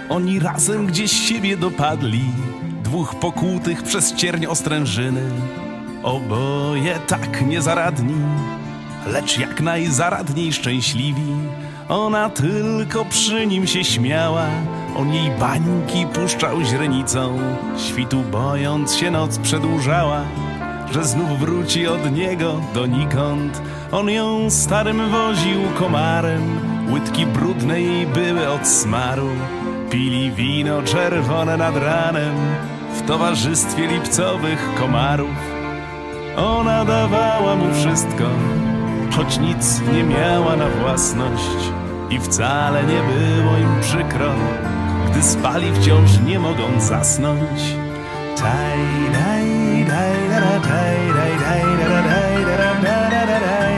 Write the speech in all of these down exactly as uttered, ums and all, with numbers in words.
Oni razem gdzieś siebie dopadli, dwóch pokłutych przez cierń ostrężyny. Oboje tak niezaradni, lecz jak najzaradniej szczęśliwi. Ona tylko przy nim się śmiała, on jej bańki puszczał źrenicą. Świtu bojąc się noc przedłużała, że znów wróci od niego donikąd. On ją starym woził komarem, łydki brudne jej były od smaru. Pili wino czerwone nad ranem w towarzystwie lipcowych komarów. Ona dawała mu wszystko, choć nic nie miała na własność. I wcale nie było im przykro, gdy spali wciąż nie mogąc zasnąć. Taj, daj, daj, daj, daj, daj, daj, daj, daj, daj, daj,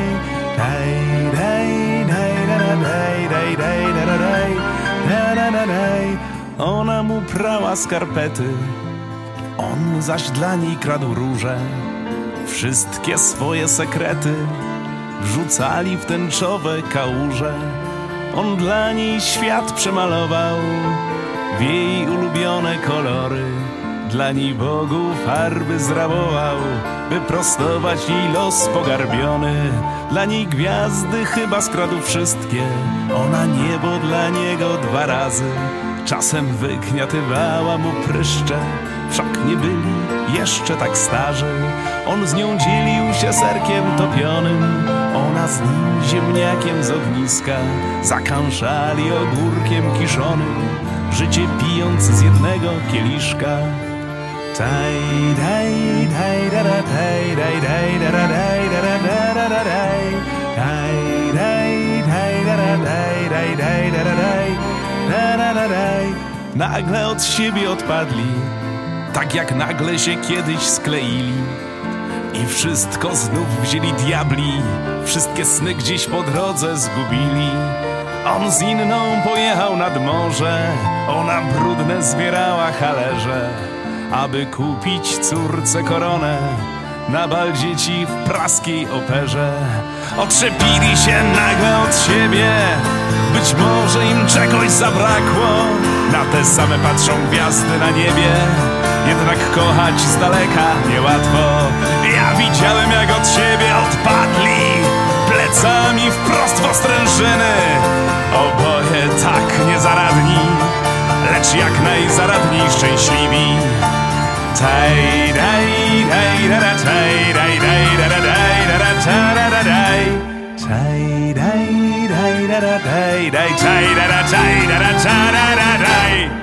daj, daj, daj, daj. Ona mu prała skarpety, on zaś dla niej kradł róże. Wszystkie swoje sekrety wrzucali w tęczowe kałuże. On dla niej świat przemalował w jej ulubione kolory. Dla niej Bogu farby zrabował, by prostować jej los pogarbiony. Dla niej gwiazdy chyba skradł wszystkie, ona niebo dla niego dwa razy. Czasem wygniatywała mu pryszcze, wszak nie byli jeszcze tak starzy. On z nią dzielił się serkiem topionym, ona z nim ziemniakiem z ogniska. Zakąszali ogórkiem kiszonym, życie pijąc z jednego kieliszka. Taj, daj, daj, da, da, daj, daj, daj, da, da, daj, da, da, da, da, da, daj. Daj, daj, daj, da, da, daj, daj, daj, da, da, daj, da, da, da, daj. Nagle od siebie odpadli, tak jak nagle się kiedyś skleili. I wszystko znów wzięli diabli, wszystkie sny gdzieś po drodze zgubili. On z inną pojechał nad morze, ona brudne zbierała halerze, aby kupić córce koronę na bal dzieci w praskiej operze. Otrzepili się nagle od siebie, być może im czegoś zabrakło. Na te same patrzą gwiazdy na niebie, jednak kochać z daleka niełatwo. Ja widziałem, jak od siebie odpadli, plecami wprost w ostrężyny. Oboje tak niezaradni, lecz jak najzaradniej szczęśliwi. Taj, daj, daj, da, da, taj, daj, daj, da, da, daj, da, da, ta, da, da, daj. Taj, daj, daj, da, da, daj, daj, taj, da, da, taj, da, da, ta, da, da, daj.